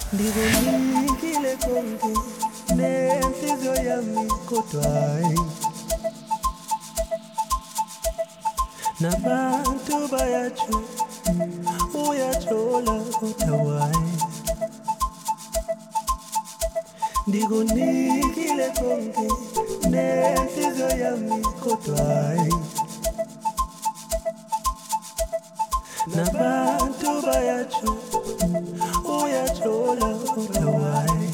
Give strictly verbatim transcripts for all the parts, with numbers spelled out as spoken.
Ndikunikile konke nenhliziyo yami kodwa hayi nabantu bayatsho uyajola kodwa hayi ndikunikile konke nenhliziyo yami kodwa hayi nabantu bayatsho uyajola kodwa hayi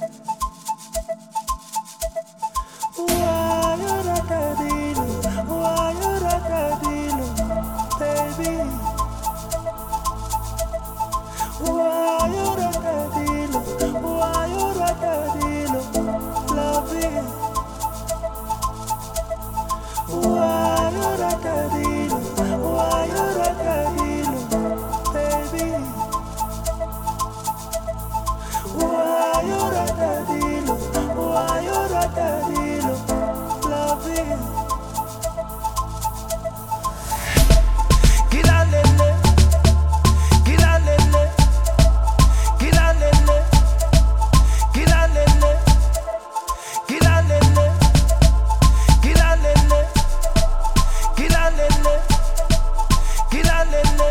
wayorakadilo wayorakadilo baby wayorakadilo wayorakadilo love you wayorakadilo wayorakadilo baby wayorakadilo wayorakadilo love you kilalele kilalele kilalele kilalele kilalele kilalele kilalele kilalele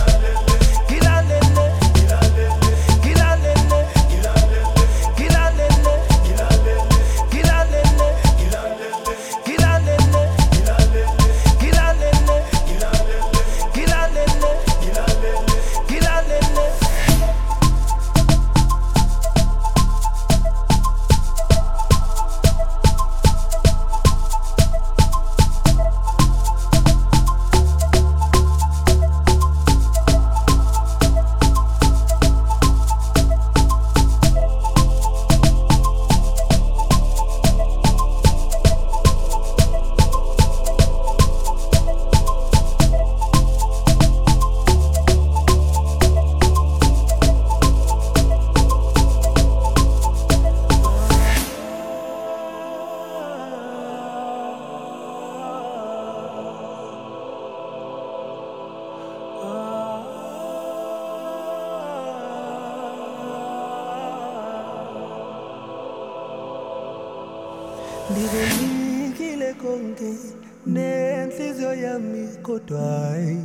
ndikunikile konke nenhliziyo yami kodwa hayi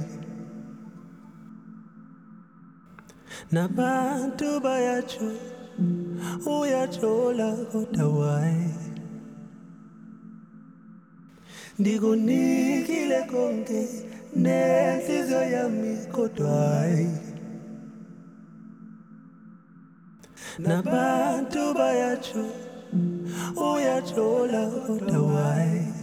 nabantu bayatsho uyajola kodwa hayi ndikunikile konke nenhliziyo yami kodwa hayi nabantu bayatsho uyajola kodwa hayi